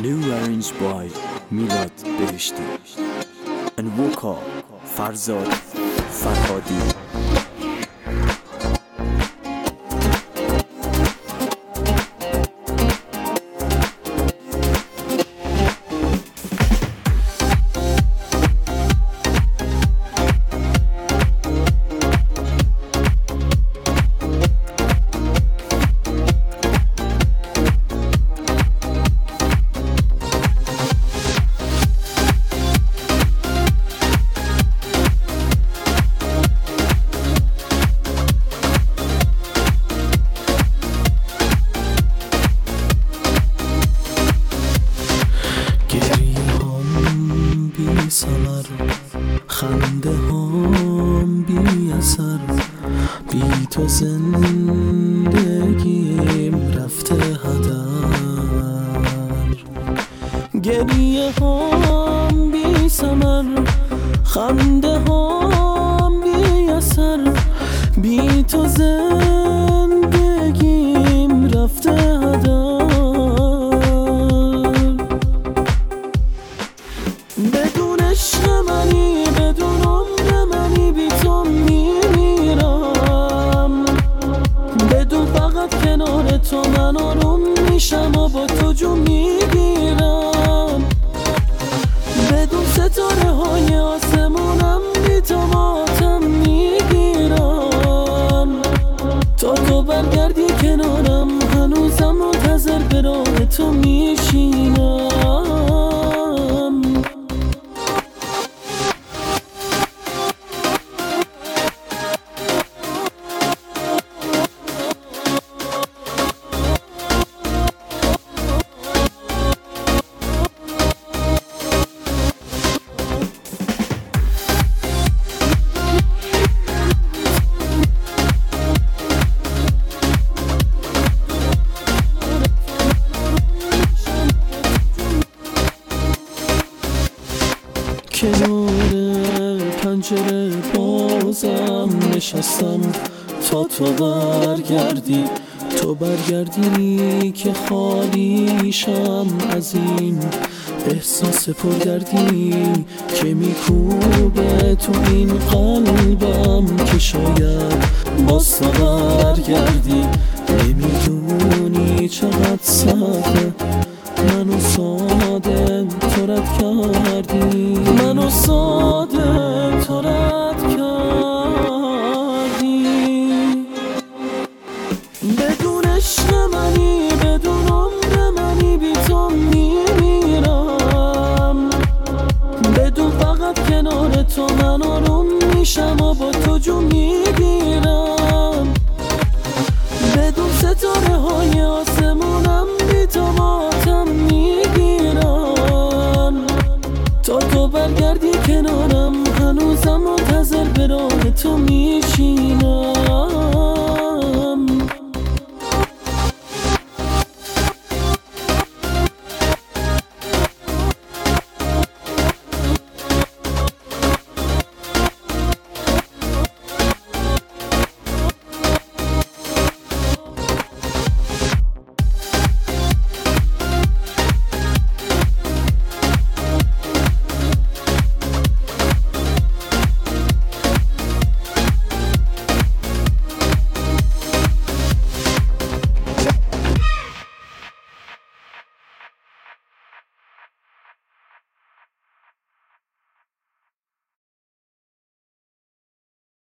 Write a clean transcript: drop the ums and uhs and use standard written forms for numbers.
New arranged by Milad Beheshti and vocal Farzad Farhadi. ثمر خنده هم بی اثر، بی تو زندگیم رفته هدر. گریه هم بی ثمر، خنده هم بی اثر، بی تو زندگیم رفته هدر. بدون عشق منی، بدون عمر منی، بی تو میمیرم. بدون فقط کنار تو من آروم میشم و با تو جو میگیرم. بدون ستاره های آسمونم بی تو ماتم میگیرم. تا تو برگردی کنارم هنوزم منتظر به راه تو میشینم. کنار پنجره بازم نشستم تا تو برگردی. تو برگردی که خالیشم از این احساس پردردی که میکوبه تو این قلبم که شاید باز تو برگردی. نمیدونی چقدر سخته منو ساده تو رد کردی، منو ساده تو رد کردی. بدون عشق منی، بدون عمر منی، بی تو میمیرم. بدون فقط کنار تو من آروم میشم و با تو جو میگیرم. بدون ستاره های آسمونم بی تو ماتم میگیرم. تا تو برگردی کنارم هنوزم منتظر به راه تو میشینم.